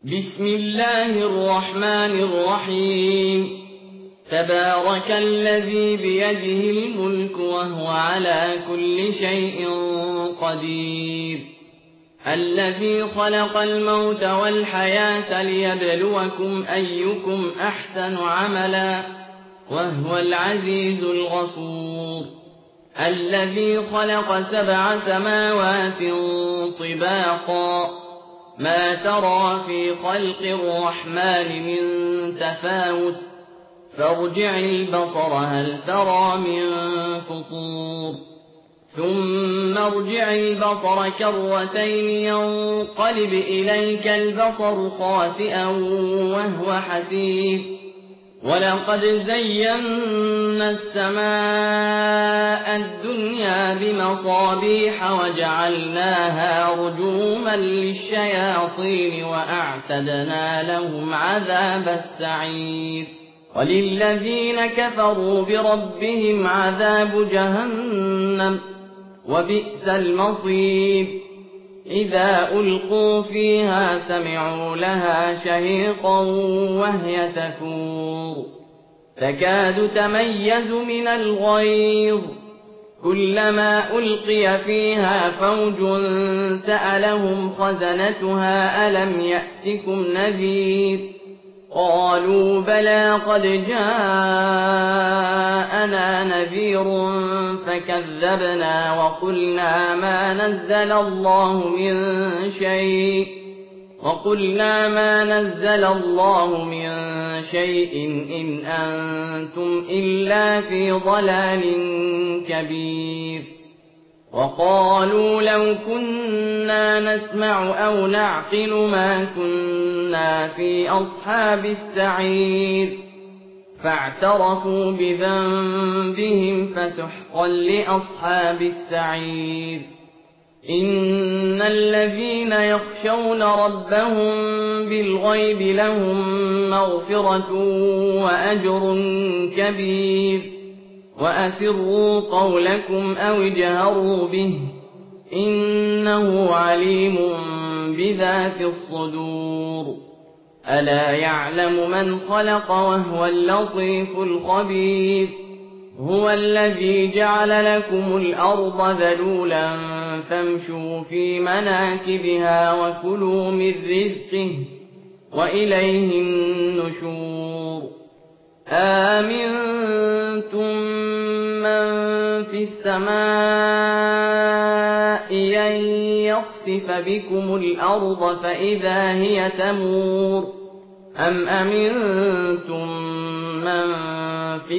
بسم الله الرحمن الرحيم تبارك الذي بيده الملك وهو على كل شيء قدير الذي خلق الموت والحياة ليبلوكم أيكم أحسن عملا وهو العزيز الغفور الذي خلق 7 سماوات طباقا ما ترى في خلق الرحمن من تفاوت فارجع البصر هل ترى من فطور ثم ارجع البصر كرتين ينقلب إليك البصر خاسئا وهو حسير ولقد زينا السماء الدنيا بمصابيح وجعلناها رجوما للشياطين وأعتدنا لهم عذاب السعير وللذين كفروا بربهم عذاب جهنم وبئس المصير إذا ألقوا فيها سمعوا لها شهيقا وهي تفور تكاد تميز من الغيظ كلما ألقي فيها فوج سألهم خزنتها ألم يأتكم نذير قالوا بلى قد جاءنا نذير فكذبنا وقلنا ما نزل الله من شيء إن أنتم إلا في ضلال كبير وقالوا لو كنا نسمع أو نعقل ما كنا في أصحاب السعير فاعترفوا بذنبهم فسحقا لأصحاب السعير إن الذين يخشون ربهم بالغيب لهم مغفرة وأجر كبير وأسروا قولكم أو اجهروا به إنه عليم بذات الصدور ألا يعلم من خلق وهو اللطيف الخبير هو الذي جعل لكم الأرض ذلولا فامشوا في مناكبها وكلوا من رزقه وإليه النشور آمنتم من في السماء أن يخسف بكم الأرض فإذا هي تمور أم أمنتم من في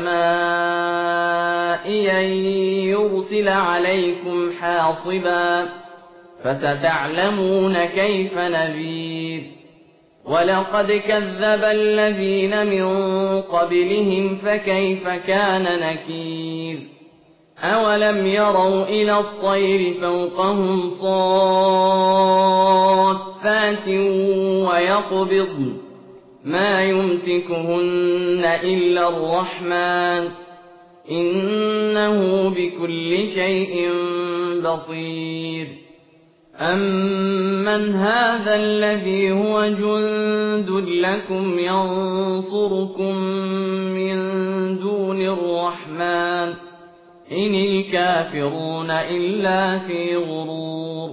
السماء أن يرسل عليكم حاصبا فستعلمون كيف نذير ولقد كذب الذين من قبلهم فكيف كان نكير أولم يروا إلى الطير فوقهم صافات ويقبضن ما يمسكهن إلا الرحمن إنه بكل شيء بصير أمن هذا الذي هو جند لكم ينصركم من دون الرحمن إن الكافرون إلا في غرور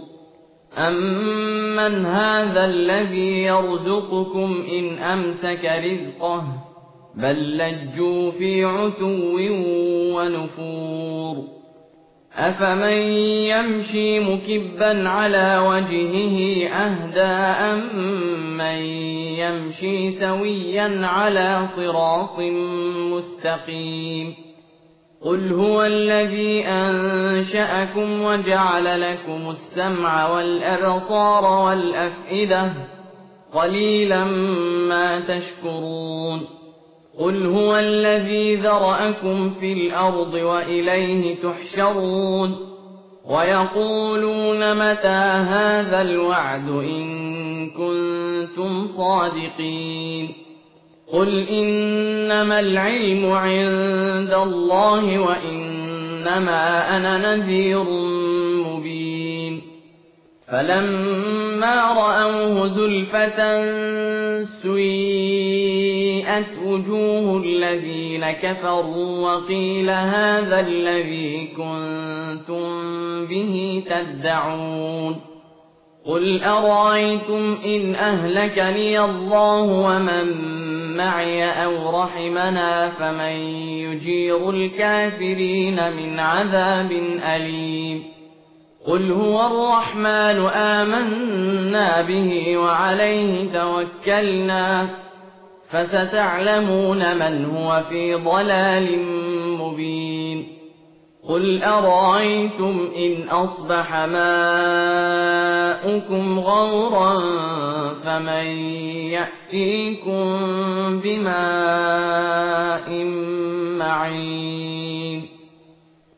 أمن هذا الذي يرزقكم إن أمسك رزقه بل لجوا في عتو ونفور أفمن يمشي مكبا على وجهه أهدى أمن يمشي سويا على صراط مستقيم قل هو الذي أنشأكم وجعل لكم السمع والأبصار والأفئدة قليلا ما تشكرون قل هو الذي ذرأكم في الأرض وإليه تحشرون ويقولون متى هذا الوعد إن كنتم صادقين قل إنما العلم عند الله وإنما أنا نذير مبين فلما فلما رأوه زلفة سيئت وجوه الذين كفروا وقيل هذا الذي كنتم به تدعون قل أرأيتم إن أهلكني الله ومن معي أو رحمنا فمن يجير الكافرين من عذاب أليم قل هو الرحمن آمنا به وعليه توكلنا فستعلمون من هو في ضلال مبين قل أرأيتم إن أصبح ماؤكم غورا فمن يأتيكم بماء معين